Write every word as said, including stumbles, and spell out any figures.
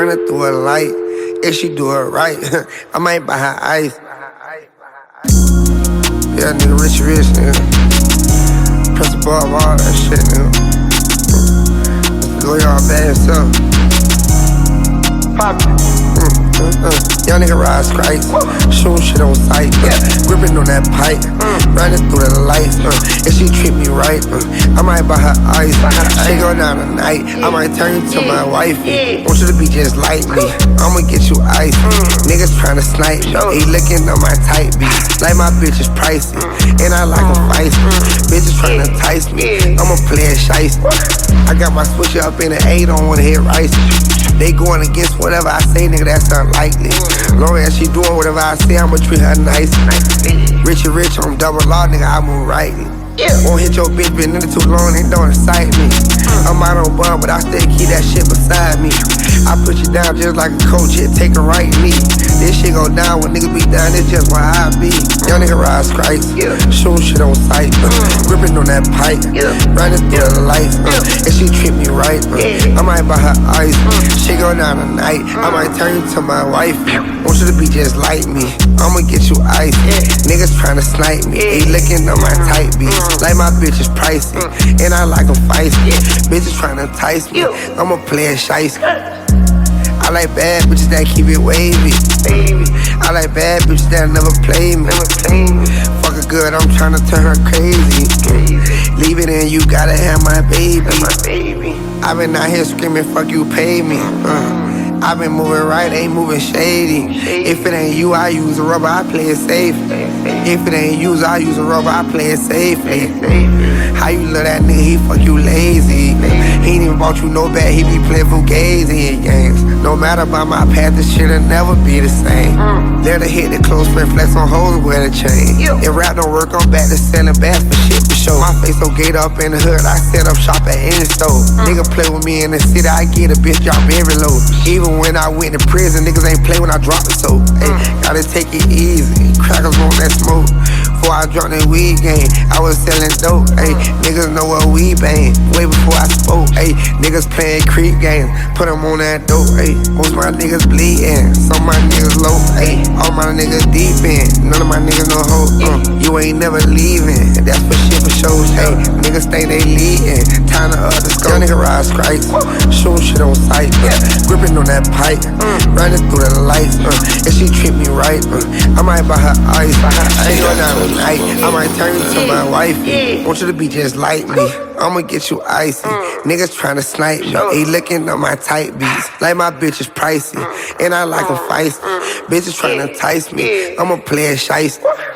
Running through a light, if she do it right, I might buy her ice. Yeah, nigga, rich, rich, nigga. Principal of all that shit, nigga. Go y'all bad yourself. Pop it. Mm, uh, uh. Young nigga ride stripes, shooting shit on sight, uh, gripping on that pipe, uh, running through the lights. Uh, if she treat me right, uh, I might buy her ice. She go down tonight, I might turn you to my wifey. Want you to be just like me, I'ma get you ice. Niggas tryna snipe me, they looking on my tight beat. Like my bitch is pricey, and I like them feisty. Bitches tryna entice me, I'ma play it shiesty. I got my switcher up in the A, don't wanna hit rice. They going against whatever I say, nigga, that's unlikely. Long as she doing whatever I say, I'ma treat her nice. Rich and rich on double law, nigga, I move rightly. Won't hit your bitch, been in it too long, they don't excite me. I'm out on bum, but I still keep that shit beside me. I put you down just like a coach, it take a right knee. This shit go down when niggas be down, it's just where I be. Young nigga ride stripes, shooting shit on sight, uh, gripping on that pipe, running through the lights. Uh, if she treat me right, uh, I might buy her ice. She go down tonight, I might turn you to my wife. Want you to be just like me, I'ma get you ice. Niggas tryna snipe me, they looking on my tight beat. Like my bitch is pricey, and I like them feisty. Bitches tryna entice me, I'ma play it shiesty. I like bad bitches that keep it wavy. I like bad bitches that never play me. Fuck her good, I'm tryna turn her crazy. Leave it in, you gotta have my baby. I been out here screaming, fuck you, pay me. Uh. I been moving right, ain't moving shady. If it ain't you, I use a rubber, I play it safe. If it ain't you, I use a rubber, I play it safely. How you love that nigga, he fuck you lazy. He ain't even bought you no bag, he be playing fugazi in games. No matter about my path, this shit'll never be the same. Let her hit the close friend, flex on hoes, wear the chain. If rap don't work, I'm back to selling bags for shit for show. My face so gate up in the hood, I set up shop at any store. Nigga play with me in the city, I get a bitch drop every load. Even when I went to prison, niggas ain't play when I drop the soap. Ay, gotta take it easy, crackers want that smoke. Before I dropped that weed game, I was selling dope. Ay, niggas know what we bang, way before I spoke. Ay, niggas playing creep games, put them on that dope. Ay, most my niggas bleeding, some my niggas low. Ay, all my niggas deep in, none of my niggas no hope. Uh, you ain't never leaving, that's for shit for shows. Ay, niggas think they leading, time to up the scope. Young nigga ride stripes, shooting shit on sight, uh, gripping on that pipe, running through the lights. Uh, if she treat me right, uh, I might buy her ice. She go down tonight, I might turn you to my wifey. Want you to be just like me, I'ma get you icy. Niggas tryna snipe me, they looking on my tight beats. Like my bitch is pricey, and I like them feisty. Bitches tryna entice me, I'ma play it shiesty.